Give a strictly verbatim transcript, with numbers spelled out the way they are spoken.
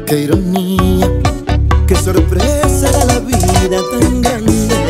Qué ironía, qué sorpresa era la vida tan grande.